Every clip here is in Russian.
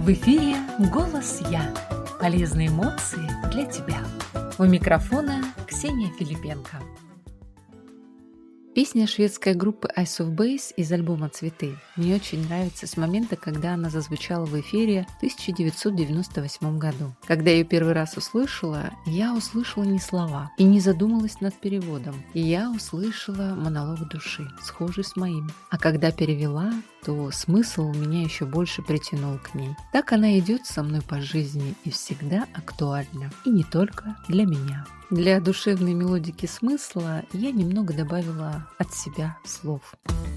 В эфире «Голос Я». Полезные эмоции для тебя. У микрофона Ксения Филипенко. Песня шведской группы Ice of Base из альбома «Цветы» мне очень нравится с момента, когда она зазвучала в эфире в 1998 году. Когда я ее первый раз услышала, я услышала не слова и не задумалась над переводом. Я услышала монолог души, схожий с моим. А когда перевела, то смысл меня еще больше притянул к ней. Так она идет со мной по жизни и всегда актуальна. И не только для меня. Для душевной мелодики смысла я немного добавила от себя слов.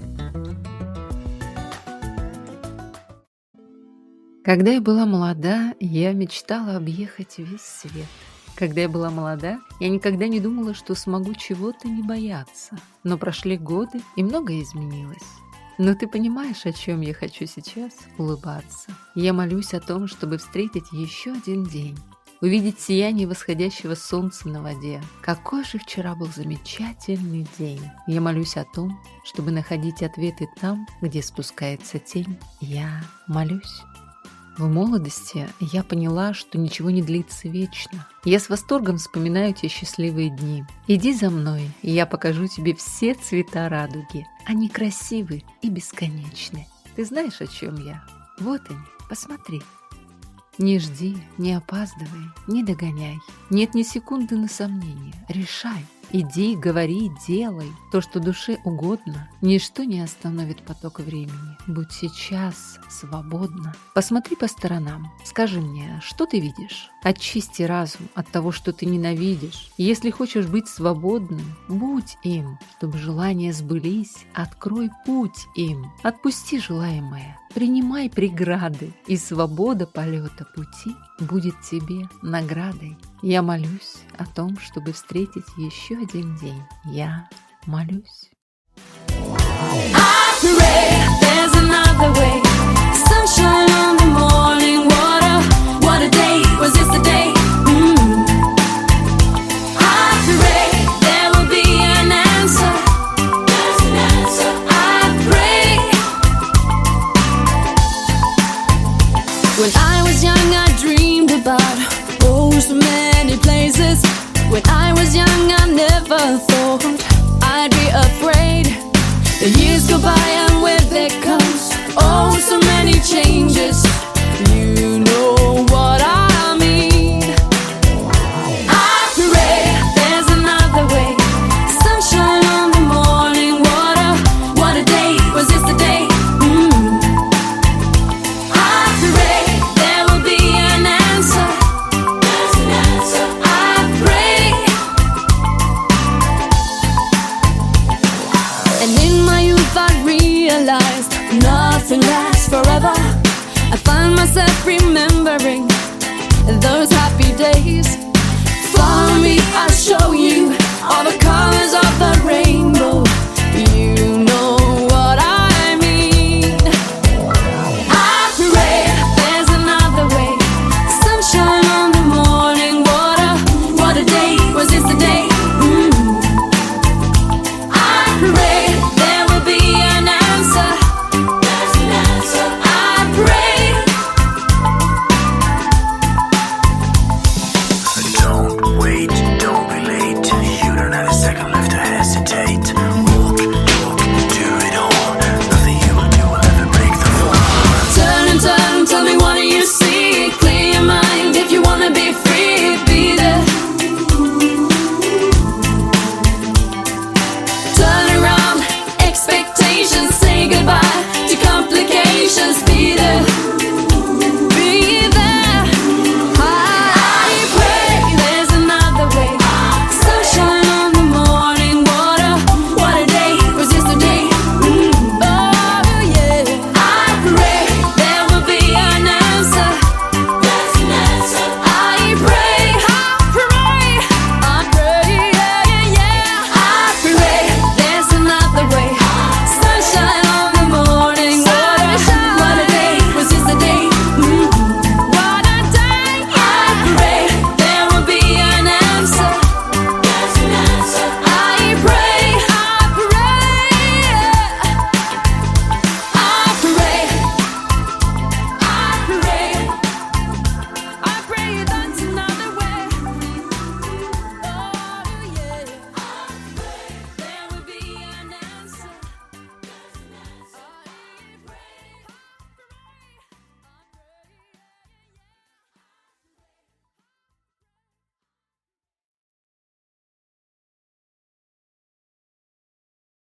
Когда я была молода, я мечтала объехать весь свет. Когда я была молода, я никогда не думала, что смогу чего-то не бояться. Но прошли годы, и многое изменилось. Но ты понимаешь, о чем я хочу сейчас улыбаться? Я молюсь о том, чтобы встретить еще один день. Увидеть сияние восходящего солнца на воде. Какой же вчера был замечательный день. Я молюсь о том, чтобы находить ответы там, где спускается тень. Я молюсь. В молодости я поняла, что ничего не длится вечно. Я с восторгом вспоминаю те счастливые дни. Иди за мной, и я покажу тебе все цвета радуги. Они красивы и бесконечны. Ты знаешь, о чем я? Вот они, посмотри. Не жди, не опаздывай, не догоняй. Нет ни секунды на сомнение. Решай. Иди, говори, делай то, что душе угодно. Ничто не остановит поток времени. Будь сейчас свободна. Посмотри по сторонам. Скажи мне, что ты видишь? Очисти разум от того, что ты ненавидишь. Если хочешь быть свободным, будь им. Чтобы желания сбылись, открой путь им. Отпусти желаемое. Принимай преграды, и свобода полета пути будет тебе наградой. Я молюсь о том, чтобы встретить еще один день. Я молюсь. When I was young, I dreamed about so many places. When I was young, I never thought I'd be afraid. The years go by and with it comes oh, so many changes. You know what I mean. I pray there's another way. Sunshine on the morning water. What a day was yesterday. Nothing lasts forever. I find myself remembering those happy days. Follow me, I'll show you all the colors of the rainbow.